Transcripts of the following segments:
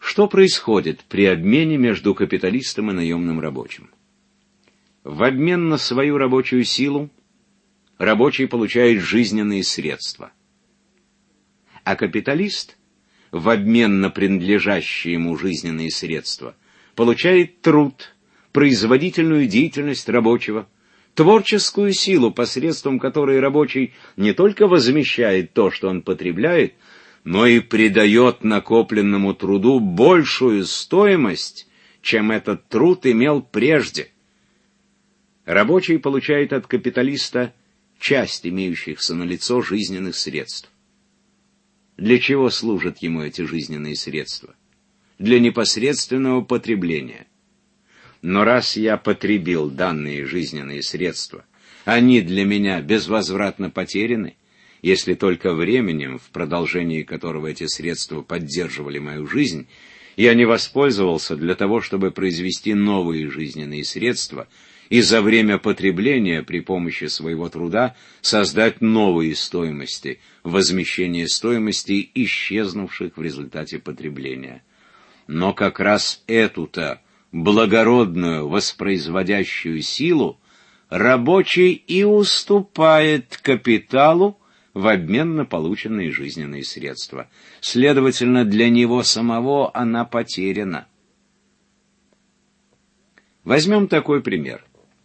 Что происходит при обмене между капиталистом и наемным рабочим? В обмен на свою рабочую силу рабочий получает жизненные средства, а капиталист в обмен на принадлежащие ему жизненные средства получает труд, производительную деятельность рабочего, творческую силу, посредством которой рабочий не только возмещает то, что он потребляет, но и придает накопленному труду большую стоимость, чем этот труд имел прежде. Рабочий получает от капиталиста часть имеющихся налицо жизненных средств. Для чего служат ему эти жизненные средства? Для непосредственного потребления. Но раз я потребил данные жизненные средства, они для меня безвозвратно потеряны, если только временем, в продолжении которого эти средства поддерживали мою жизнь, я не воспользовался для того, чтобы произвести новые жизненные средства и за время потребления при помощи своего труда создать новые стоимости, возмещение стоимостей, исчезнувших в результате потребления. Но как раз эту-то благородную воспроизводящую силу рабочий и уступает капиталу в обмен на полученные жизненные средства. Следовательно, для него самого она потеряна. Возьмем такой пример.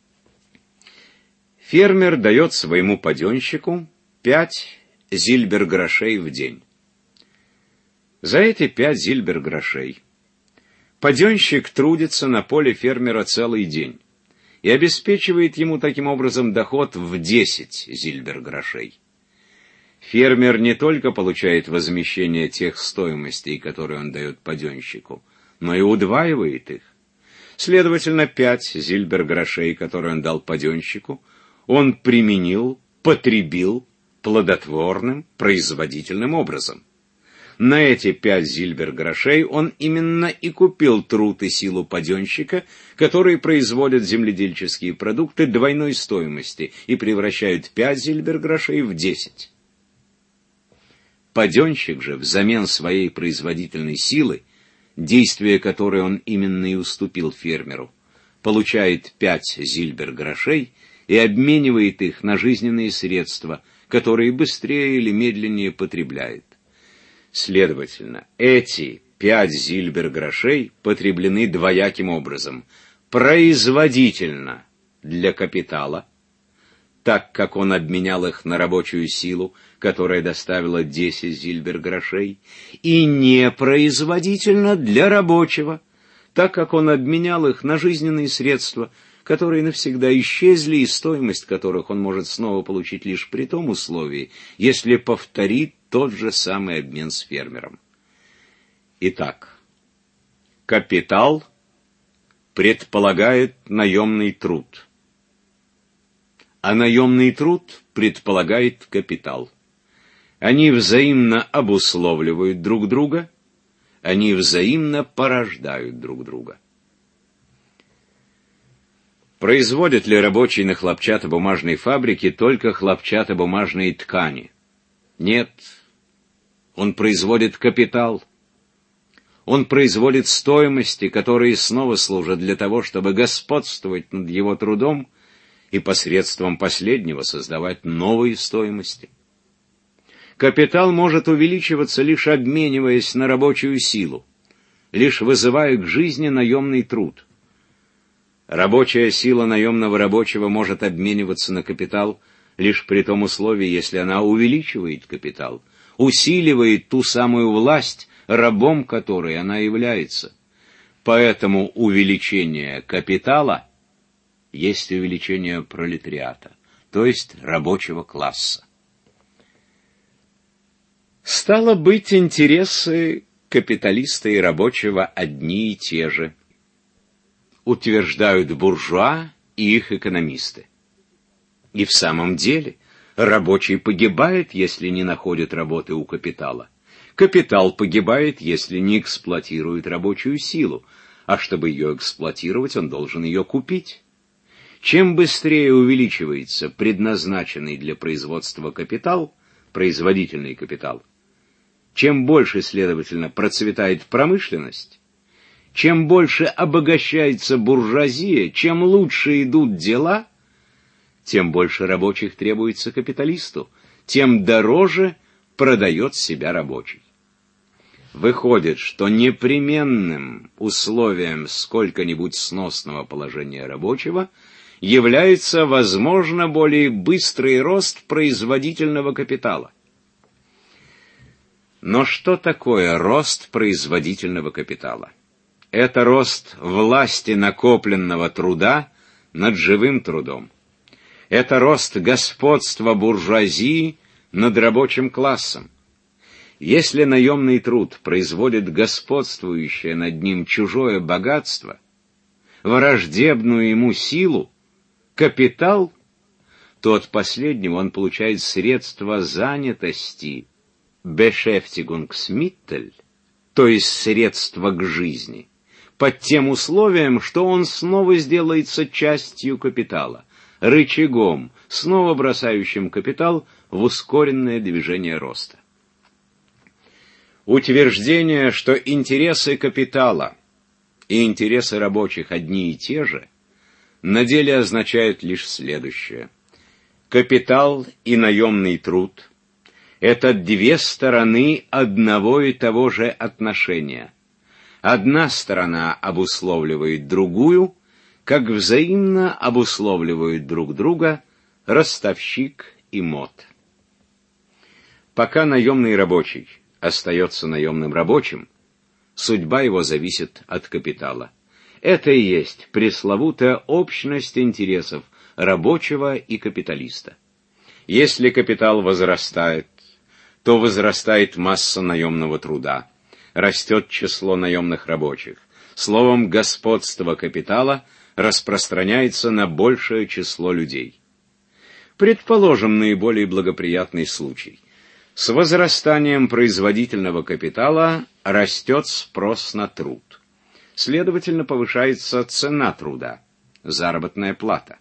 Фермер дает своему паденщику 5 зильбер-грошей в день. За эти 5 зильбер-грошей паденщик трудится на поле фермера целый день и обеспечивает ему таким образом доход в 10 зильбер-грошей. Фермер не только получает возмещение тех стоимостей, которые он дает паденщику, но и удваивает их. Следовательно, 5 зильбер-грошей, которые он дал паденщику, он применил, потребил плодотворным, производительным образом. На эти 5 зильбер-грошей он именно и купил труд и силу паденщика, которые производят земледельческие продукты двойной стоимости и превращают 5 зильбер-грошей в 10. Паденщик же взамен своей производительной силы, действие которой он именно и уступил фермеру, получает 5 зильбер-грошей и обменивает их на жизненные средства, которые быстрее или медленнее потребляет. Следовательно, эти 5 зильбер-грошей потреблены двояким образом. Производительно для капитала, так как он обменял их на рабочую силу, которая доставила 10 зильбер-грошей, и непроизводительно для рабочего, так как он обменял их на жизненные средства, которые навсегда исчезли, и стоимость которых он может снова получить лишь при том условии, если повторит тот же самый обмен с фермером. Итак, капитал предполагает наемный труд, а наемный труд предполагает капитал. Они взаимно обусловливают друг друга, они взаимно порождают друг друга. Производит ли рабочий на хлопчатобумажной фабрике только хлопчатобумажные ткани? Нет. Он производит капитал. Он производит стоимости, которые снова служат для того, чтобы господствовать над его трудом и посредством последнего создавать новые стоимости. Капитал может увеличиваться, лишь обмениваясь на рабочую силу, лишь вызывая к жизни наемный труд. Рабочая сила наемного рабочего может обмениваться на капитал лишь при том условии, если она увеличивает капитал, усиливает ту самую власть, рабом которой она является. Поэтому увеличение капитала есть увеличение пролетариата, то есть рабочего класса. Стало быть, интересы капиталиста и рабочего одни и те же, утверждают буржуа и их экономисты. И в самом деле рабочий погибает, если не находит работы у капитала. Капитал погибает, если не эксплуатирует рабочую силу, а чтобы ее эксплуатировать, он должен ее купить. Чем быстрее увеличивается предназначенный для производства капитал, производительный капитал, чем больше, следовательно, процветает промышленность, чем больше обогащается буржуазия, чем лучше идут дела, тем больше рабочих требуется капиталисту, тем дороже продает себя рабочий. Выходит, что непременным условием сколько-нибудь сносного положения рабочего является, возможно, более быстрый рост производительного капитала. Но что такое рост производительного капитала? Это рост власти накопленного труда над живым трудом. Это рост господства буржуазии над рабочим классом. Если наемный труд производит господствующее над ним чужое богатство, враждебную ему силу, капитал, то от последнего он получает средства занятости, Beschäftigungsmittel, то есть средства к жизни, под тем условием, что он снова сделается частью капитала, рычагом, снова бросающим капитал в ускоренное движение роста. Утверждение, что интересы капитала и интересы рабочих одни и те же, на деле означает лишь следующее. Капитал и наемный труд – это две стороны одного и того же отношения. Одна сторона обусловливает другую, как взаимно обусловливают друг друга ростовщик и мот. Пока наемный рабочий остается наемным рабочим, судьба его зависит от капитала. Это и есть пресловутая общность интересов рабочего и капиталиста. Если капитал возрастает, то возрастает масса наемного труда, растет число наемных рабочих. Словом, господство капитала распространяется на большее число людей. Предположим наиболее благоприятный случай. С возрастанием производительного капитала растет спрос на труд. Следовательно, повышается цена труда, заработная плата.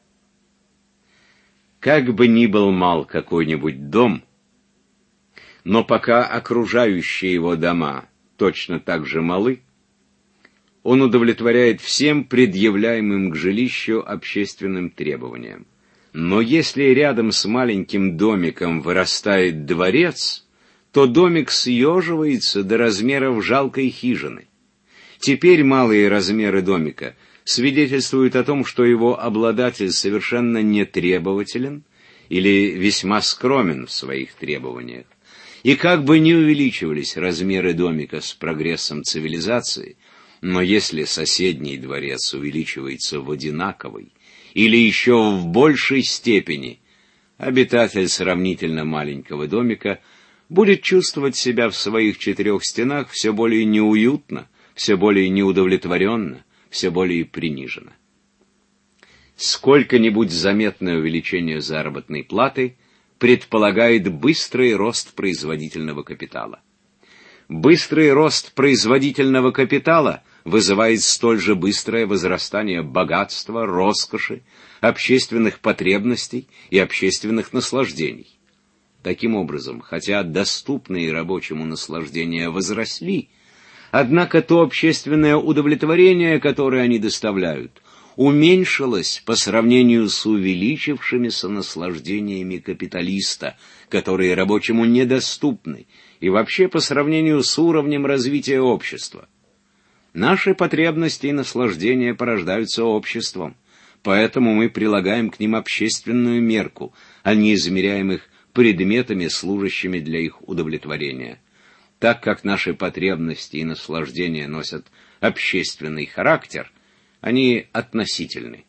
Как бы ни был мал какой-нибудь дом, но пока окружающие его дома точно так же малы, он удовлетворяет всем предъявляемым к жилищу общественным требованиям. Но если рядом с маленьким домиком вырастает дворец, то домик съеживается до размеров жалкой хижины. Теперь малые размеры домика свидетельствуют о том, что его обладатель совершенно не требователен или весьма скромен в своих требованиях. И как бы ни увеличивались размеры домика с прогрессом цивилизации, но если соседний дворец увеличивается в одинаковой или еще в большей степени, обитатель сравнительно маленького домика будет чувствовать себя в своих четырех стенах все более неуютно, все более неудовлетворенно, все более приниженно. Сколько-нибудь заметное увеличение заработной платы предполагает быстрый рост производительного капитала. Быстрый рост производительного капитала вызывает столь же быстрое возрастание богатства, роскоши, общественных потребностей и общественных наслаждений. Таким образом, хотя доступные рабочему наслаждения возросли, однако то общественное удовлетворение, которое они доставляют, уменьшилось по сравнению с увеличившимися наслаждениями капиталиста, которые рабочему недоступны, и вообще по сравнению с уровнем развития общества. Наши потребности и наслаждения порождаются обществом, поэтому мы прилагаем к ним общественную мерку, а не измеряем их предметами, служащими для их удовлетворения. Так как наши потребности и наслаждения носят общественный характер, они относительны.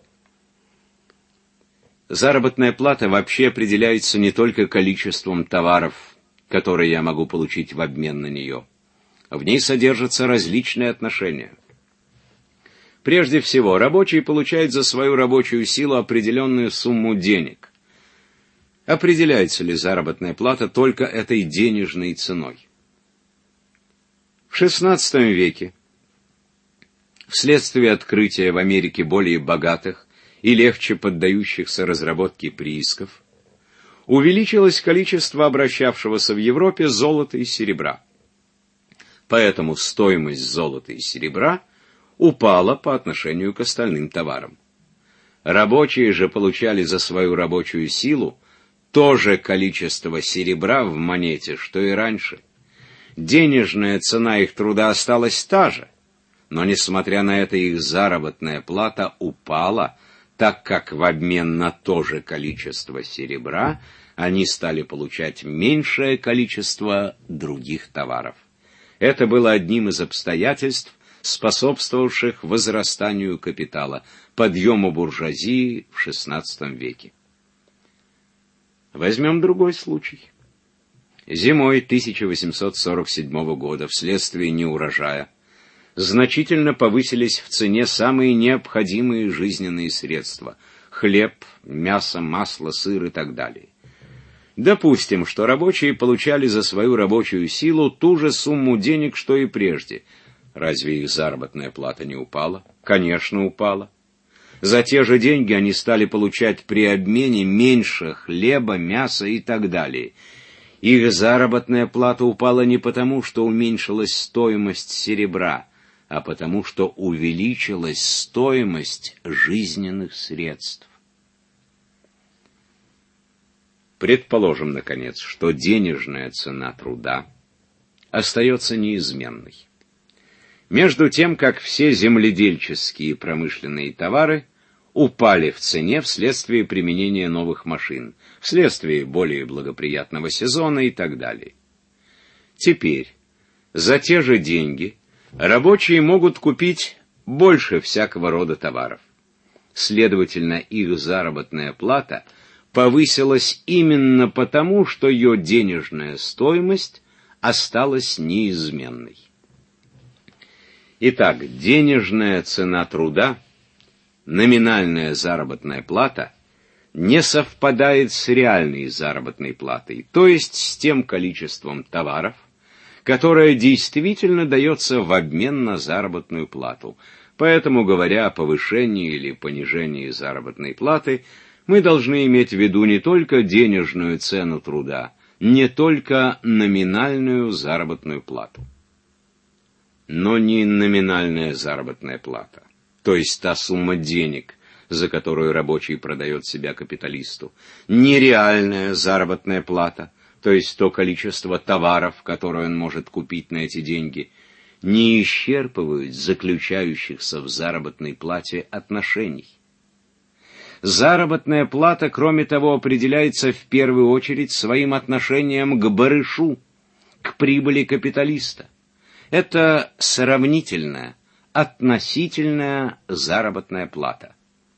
Заработная плата вообще определяется не только количеством товаров, которые я могу получить в обмен на нее. В ней содержатся различные отношения. Прежде всего, рабочий получает за свою рабочую силу определенную сумму денег. Определяется ли заработная плата только этой денежной ценой? В XVI веке, вследствие открытия в Америке более богатых и легче поддающихся разработке приисков, увеличилось количество обращавшегося в Европе золота и серебра. Поэтому стоимость золота и серебра упала по отношению к остальным товарам. Рабочие же получали за свою рабочую силу то же количество серебра в монете, что и раньше. Денежная цена их труда осталась та же, но, несмотря на это, их заработная плата упала, так как в обмен на то же количество серебра они стали получать меньшее количество других товаров. Это было одним из обстоятельств, способствовавших возрастанию капитала, подъему буржуазии в XVI веке. Возьмем другой случай. Зимой 1847 года вследствие неурожая значительно повысились в цене самые необходимые жизненные средства – хлеб, мясо, масло, сыр и так далее. Допустим, что рабочие получали за свою рабочую силу ту же сумму денег, что и прежде. Разве их заработная плата не упала? Конечно, упала. За те же деньги они стали получать при обмене меньше хлеба, мяса и так далее. Их заработная плата упала не потому, что уменьшилась стоимость серебра, а потому, что увеличилась стоимость жизненных средств. Предположим, наконец, что денежная цена труда остается неизменной. Между тем, как все земледельческие и промышленные товары упали в цене вследствие применения новых машин, вследствие более благоприятного сезона и так далее. Теперь за те же деньги рабочие могут купить больше всякого рода товаров. Следовательно, их заработная плата повысилась именно потому, что ее денежная стоимость осталась неизменной. Итак, денежная цена труда, номинальная заработная плата, не совпадает с реальной заработной платой, то есть с тем количеством товаров, которое действительно дается в обмен на заработную плату. Поэтому, говоря о повышении или понижении заработной платы, мы должны иметь в виду не только денежную цену труда, не только номинальную заработную плату. Но ни номинальная заработная плата, то есть та сумма денег, за которую рабочий продает себя капиталисту, ни реальная заработная плата, то есть то количество товаров, которые он может купить на эти деньги, не исчерпывают заключающихся в заработной плате отношений. Заработная плата, кроме того, определяется в первую очередь своим отношением к барышу, к прибыли капиталиста. Это сравнительная, относительная заработная плата.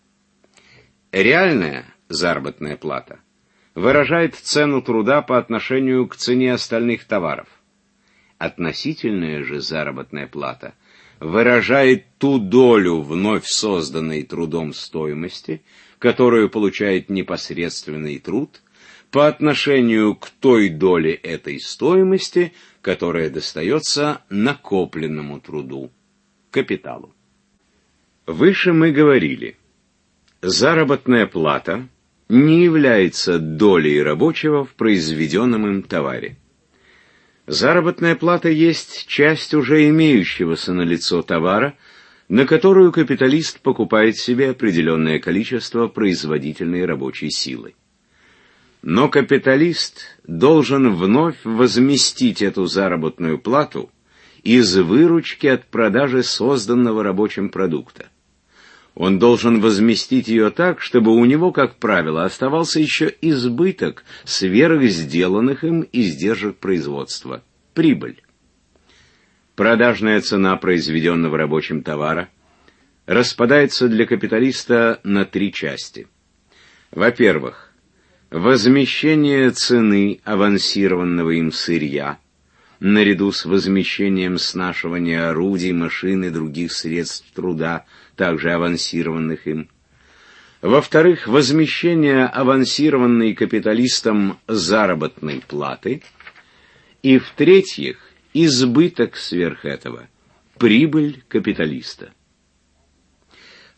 Реальная заработная плата выражает цену труда по отношению к цене остальных товаров. Относительная же заработная плата выражает ту долю вновь созданной трудом стоимости, которую получает непосредственный труд, по отношению к той доле этой стоимости, которая достается накопленному труду, капиталу. Выше мы говорили, заработная плата не является долей рабочего в произведенном им товаре. Заработная плата есть часть уже имеющегося налицо товара, на которую капиталист покупает себе определенное количество производительной рабочей силы. Но капиталист должен вновь возместить эту заработную плату из выручки от продажи созданного рабочим продукта. Он должен возместить ее так, чтобы у него, как правило, оставался еще избыток сверх сделанных им издержек производства, прибыль. Продажная цена произведенного рабочим товара распадается для капиталиста на три части. Во-первых, возмещение цены авансированного им сырья, наряду с возмещением снашивания орудий, машин и других средств труда, также авансированных им. Во-вторых, возмещение авансированной капиталистом заработной платы. И в-третьих, избыток сверх этого, прибыль капиталиста.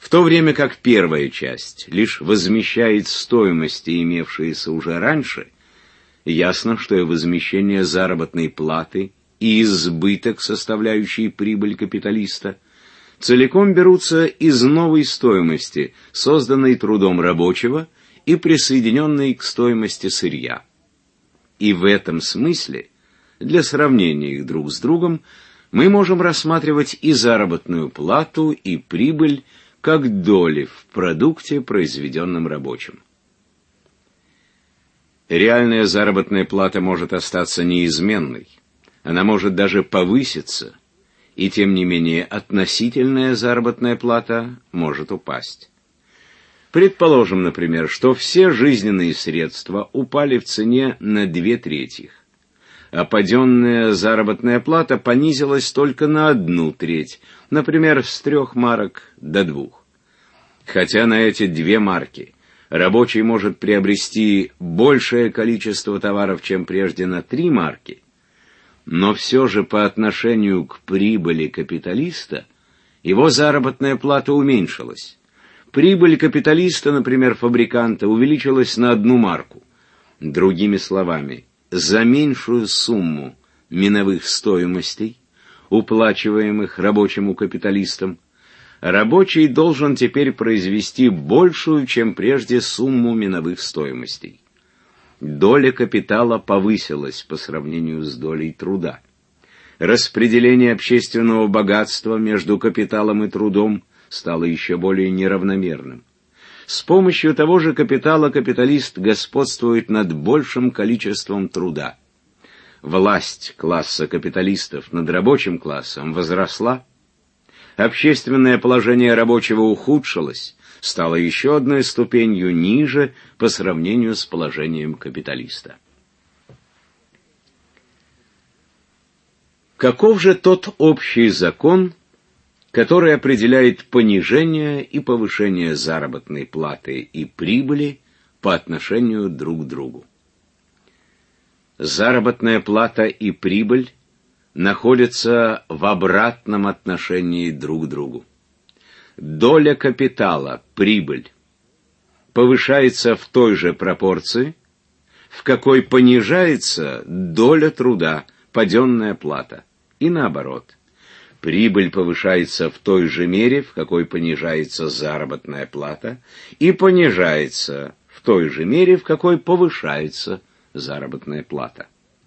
В то время как первая часть лишь возмещает стоимости, имевшиеся уже раньше, ясно, что и возмещение заработной платы и избыток, составляющий прибыль капиталиста, целиком берутся из новой стоимости, созданной трудом рабочего и присоединенной к стоимости сырья. И в этом смысле, для сравнения их друг с другом, мы можем рассматривать и заработную плату, и прибыль как доли в продукте, произведенном рабочим. Реальная заработная плата может остаться неизменной, она может даже повыситься, и тем не менее относительная заработная плата может упасть. Предположим, например, что все жизненные средства упали в цене на 2/3, а паденная заработная плата понизилась только на 1/3, например, с 3 марок до 2. Хотя на эти 2 марки рабочий может приобрести большее количество товаров, чем прежде на 3 марки, но все же по отношению к прибыли капиталиста его заработная плата уменьшилась. Прибыль капиталиста, например, фабриканта, увеличилась на 1 марку. Другими словами, за меньшую сумму миновых стоимостей, уплачиваемых рабочему капиталистам, рабочий должен теперь произвести большую, чем прежде, сумму миновых стоимостей. Доля капитала повысилась по сравнению с долей труда. Распределение общественного богатства между капиталом и трудом стало еще более неравномерным. С помощью того же капитала капиталист господствует над большим количеством труда. Власть класса капиталистов над рабочим классом возросла, общественное положение рабочего ухудшилось, стало еще одной ступенью ниже по сравнению с положением капиталиста. Каков же тот общий закон, который определяет понижение и повышение заработной платы и прибыли по отношению друг к другу? Заработная плата и прибыль находятся в обратном отношении друг к другу. Доля капитала, прибыль, повышается в той же пропорции, в какой понижается доля труда, паденная плата, и наоборот. Прибыль повышается в той же мере, в какой понижается заработная плата, и понижается в той же мере, в какой повышается заработная плата.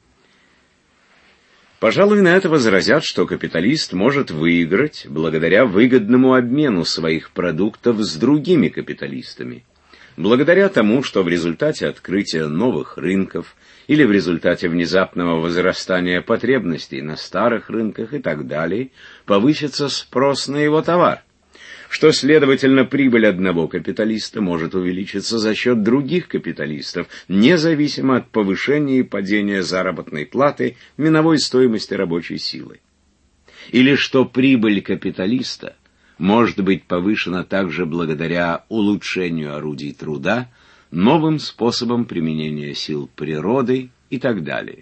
Пожалуй, на это возразят, что капиталист может выиграть благодаря выгодному обмену своих продуктов с другими капиталистами, благодаря тому, что в результате открытия новых рынков или в результате внезапного возрастания потребностей на старых рынках и так далее повысится спрос на его товар, что, следовательно, прибыль одного капиталиста может увеличиться за счет других капиталистов, независимо от повышения и падения заработной платы, миновой стоимости рабочей силы. Или что прибыль капиталиста может быть повышена также благодаря улучшению орудий труда, новым способам применения сил природы и так далее.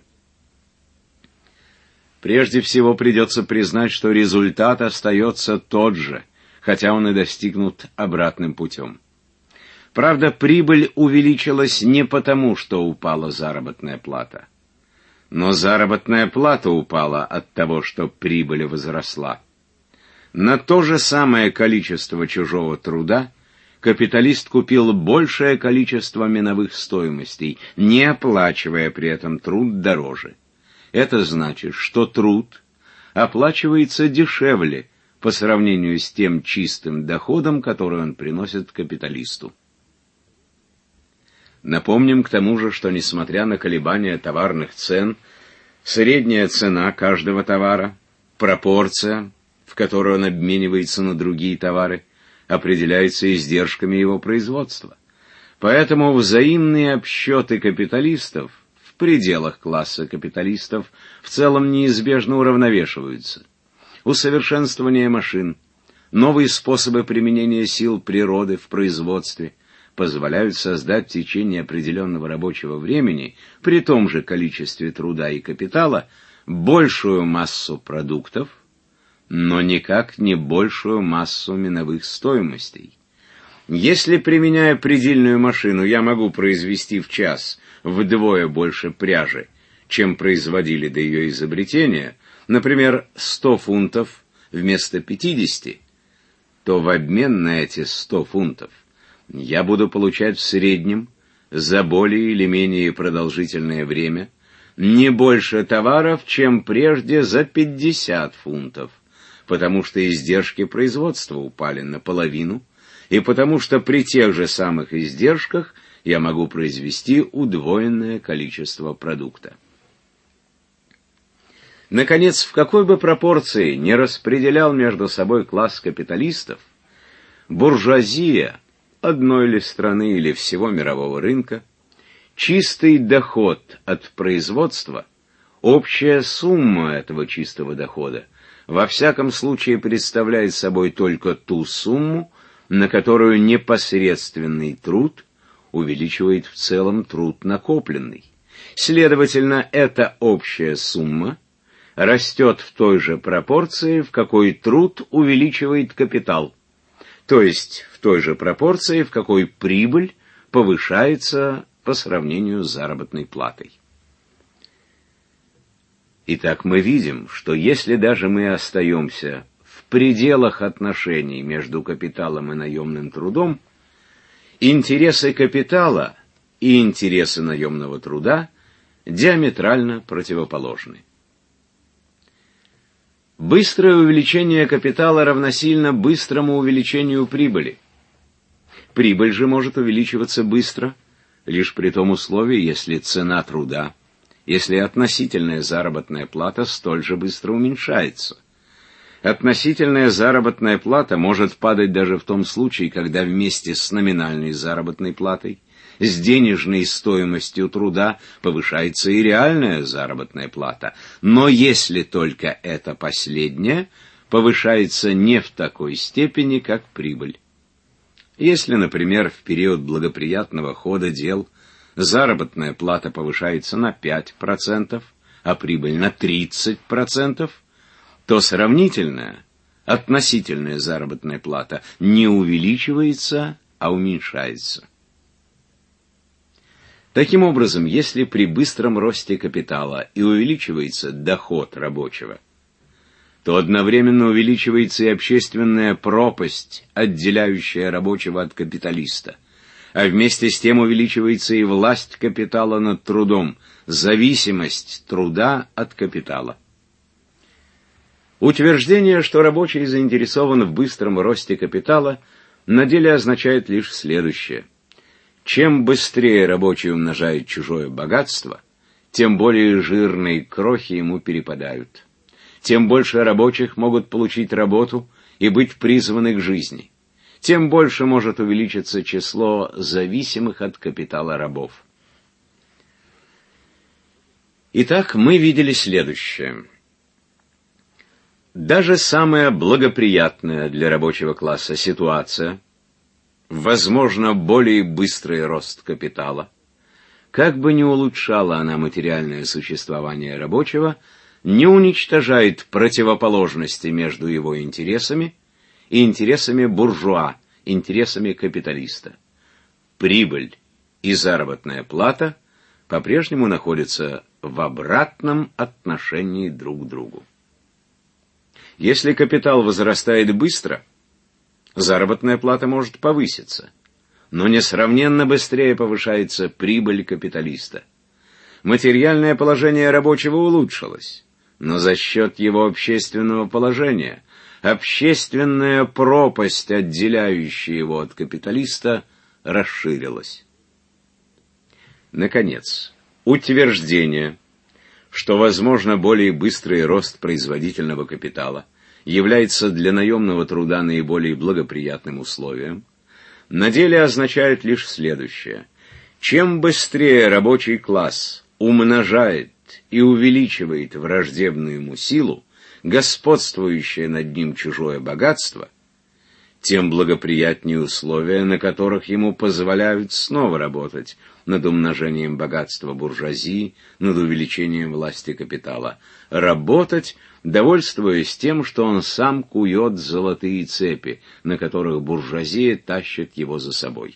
Прежде всего придется признать, что результат остается тот же, хотя он и достигнут обратным путем. Правда, прибыль увеличилась не потому, что упала заработная плата, но заработная плата упала от того, что прибыль возросла. На то же самое количество чужого труда капиталист купил большее количество миновых стоимостей, не оплачивая при этом труд дороже. Это значит, что труд оплачивается дешевле по сравнению с тем чистым доходом, который он приносит капиталисту. Напомним к тому же, что несмотря на колебания товарных цен, средняя цена каждого товара, пропорция, в которой он обменивается на другие товары, определяется издержками его производства. Поэтому взаимные обсчеты капиталистов в пределах класса капиталистов в целом неизбежно уравновешиваются. Усовершенствование машин, новые способы применения сил природы в производстве позволяют создать в течение определенного рабочего времени при том же количестве труда и капитала большую массу продуктов, но никак не большую массу миновых стоимостей. Если, применяя предельную машину, я могу произвести в час вдвое больше пряжи, чем производили до ее изобретения, например, 100 фунтов вместо 50, то в обмен на эти 100 фунтов я буду получать в среднем за более или менее продолжительное время не больше товаров, чем прежде за 50 фунтов, потому что издержки производства упали наполовину, и потому что при тех же самых издержках я могу произвести удвоенное количество продукта. Наконец, в какой бы пропорции не распределял между собой класс капиталистов, буржуазия одной или страны или всего мирового рынка, чистый доход от производства, общая сумма этого чистого дохода, во всяком случае представляет собой только ту сумму, на которую непосредственный труд увеличивает в целом труд накопленный. Следовательно, эта общая сумма растет в той же пропорции, в какой труд увеличивает капитал, то есть в той же пропорции, в какой прибыль повышается по сравнению с заработной платой. Итак, мы видим, что если даже мы остаемся в пределах отношений между капиталом и наемным трудом, интересы капитала и интересы наемного труда диаметрально противоположны. Быстрое увеличение капитала равносильно быстрому увеличению прибыли. Прибыль же может увеличиваться быстро, лишь при том условии, если цена труда, если относительная заработная плата столь же быстро уменьшается. Относительная заработная плата может падать даже в том случае, когда вместе с номинальной заработной платой, с денежной стоимостью труда повышается и реальная заработная плата. Но если только эта последняя повышается не в такой степени, как прибыль. Если, например, в период благоприятного хода дел заработная плата повышается на 5%, а прибыль на 30%, то сравнительная, относительная заработная плата не увеличивается, а уменьшается. Таким образом, если при быстром росте капитала и увеличивается доход рабочего, то одновременно увеличивается и общественная пропасть, отделяющая рабочего от капиталиста, а вместе с тем увеличивается и власть капитала над трудом, зависимость труда от капитала. Утверждение, что рабочий заинтересован в быстром росте капитала, на деле означает лишь следующее. Чем быстрее рабочий умножает чужое богатство, тем более жирные крохи ему перепадают. Тем больше рабочих могут получить работу и быть призваны к жизни. Тем больше может увеличиться число зависимых от капитала рабов. Итак, мы видели следующее. Даже самая благоприятная для рабочего класса ситуация, возможно, более быстрый рост капитала, как бы ни улучшала она материальное существование рабочего, не уничтожает противоположности между его интересами и интересами буржуа, интересами капиталиста. Прибыль и заработная плата по-прежнему находятся в обратном отношении друг к другу. Если капитал возрастает быстро, заработная плата может повыситься, но несравненно быстрее повышается прибыль капиталиста. Материальное положение рабочего улучшилось, но за счет его общественного положения общественная пропасть, отделяющая его от капиталиста, расширилась. Наконец, утверждение, что возможно более быстрый рост производительного капитала является для наемного труда наиболее благоприятным условием, на деле означает лишь следующее. Чем быстрее рабочий класс умножает и увеличивает враждебную ему силу, господствующее над ним чужое богатство, тем благоприятнее условия, на которых ему позволяют снова работать над умножением богатства буржуазии, над увеличением власти капитала. Работать, довольствуясь тем, что он сам кует золотые цепи, на которых буржуазия тащит его за собой.